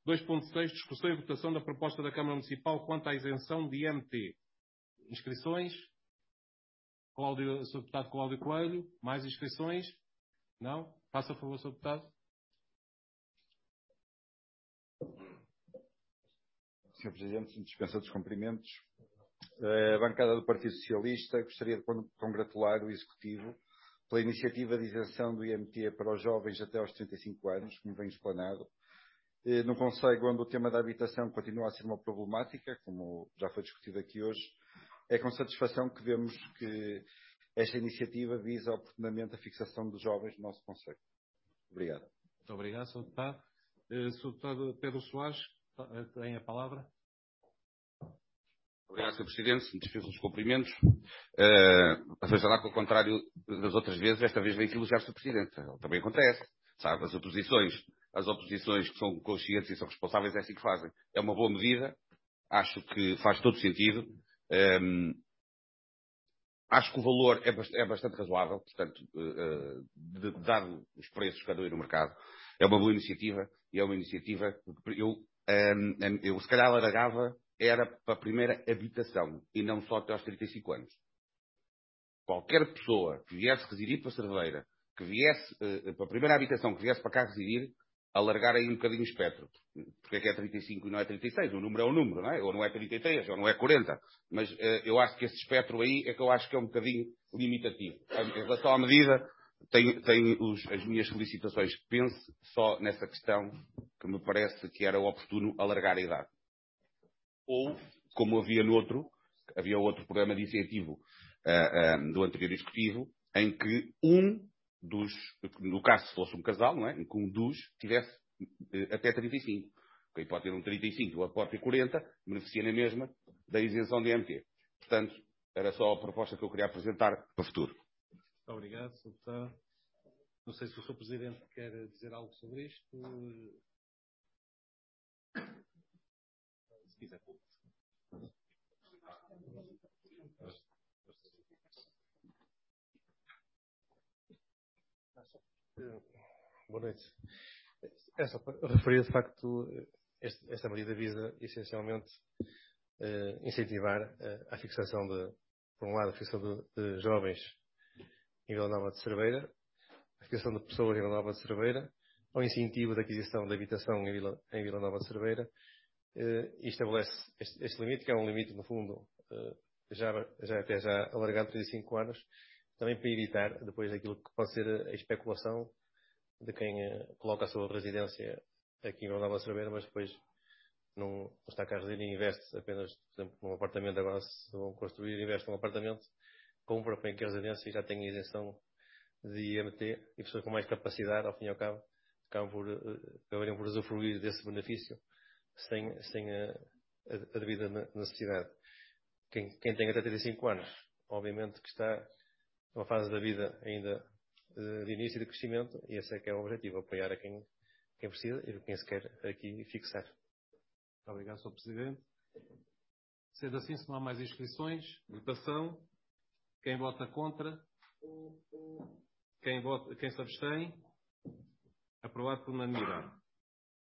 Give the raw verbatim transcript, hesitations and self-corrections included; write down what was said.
dois ponto seis, discussão e votação da proposta da Câmara Municipal quanto à isenção de I M T. Inscrições? Cláudio, senhor Deputado Cláudio Coelho. Mais inscrições? Não? Faça a favor, senhor Deputado. senhor Presidente, sem dispensa dos cumprimentos. A bancada do Partido Socialista gostaria de congratular o Executivo pela iniciativa de isenção do I M T para os jovens até aos trinta e cinco anos, como vem explanado. No concelho onde o tema da habitação continua a ser uma problemática, como já foi discutido aqui hoje, é com satisfação que vemos que esta iniciativa visa oportunamente a fixação dos jovens no nosso concelho. Obrigado. Muito obrigado, senhor Deputado. senhor Deputado Pedro Soares, tem a palavra. Obrigado, senhor Presidente. Se me dispenso dos cumprimentos. Uh, seja lá que, ao contrário das outras vezes, esta vez veio elogiar o senhor Presidente. Também acontece. Sabe, as oposições, as oposições que são conscientes e são responsáveis é assim que fazem. É uma boa medida. Acho que faz todo sentido. Um, acho que o valor é bastante, é bastante razoável. Portanto, uh, de, dado os preços que andam aí no mercado, é uma boa iniciativa. E é uma iniciativa que eu, um, eu se calhar alargava era para a primeira habitação e não só até aos trinta e cinco anos. Qualquer pessoa que viesse residir para a Cerveira, que viesse uh, para a primeira habitação, que viesse para cá residir, alargar aí um bocadinho o espectro. Porque é que é trinta e cinco e não é trinta e seis? O número é o número, não é? Ou não é trinta e três, ou não é quarenta. Mas uh, eu acho que esse espectro aí é que eu acho que é um bocadinho limitativo. Em relação à medida, tenho, tenho os, as minhas felicitações. Pense só nessa questão que me parece que era oportuno alargar a idade. Ou, como havia no outro, havia outro programa de incentivo uh, uh, do anterior executivo, em que um dos, no caso se fosse um casal, não é? Em que um dos tivesse uh, até trinta e cinco. Quem pode ter um trinta e cinco ou pode ter quarenta, beneficia na mesma da isenção de I M T. Portanto, era só a proposta que eu queria apresentar para o futuro. Muito obrigado, senhor Deputado. Não sei se o senhor Presidente quer dizer algo sobre isto. Se quiser. Boa noite. É só para referir, de facto, este, esta medida visa essencialmente eh, incentivar eh, a fixação de, por um lado, a fixação de, de jovens em Vila Nova de Cerveira, a fixação de pessoas em Vila Nova de Cerveira, ao incentivo da aquisição de habitação em Vila, em Vila Nova de Cerveira, eh, e estabelece este, este limite, que é um limite, no fundo, eh, já, já até já alargado trinta e cinco anos, também para evitar depois aquilo que pode ser a especulação de quem uh, coloca a sua residência aqui em Vila Nova de Cerveira, mas depois não, não está cá a residir e investe apenas, por exemplo, num apartamento. Agora, se vão construir, investe num apartamento, compra para aqui a residência e já tem isenção de I M T, e pessoas com mais capacidade, ao fim e ao cabo, acabam por, uh, acabariam por usufruir desse benefício sem, sem a, a, a devida necessidade. Quem, quem tem até trinta e cinco anos, obviamente que está numa fase da vida ainda de início e de crescimento, e esse é que é o objetivo, apoiar a quem, quem precisa e a quem se quer aqui fixar. Obrigado, senhor Presidente. Sendo assim, se não há mais inscrições, votação. Quem vota contra? Quem, vota, quem se abstém? Aprovado por unanimidade.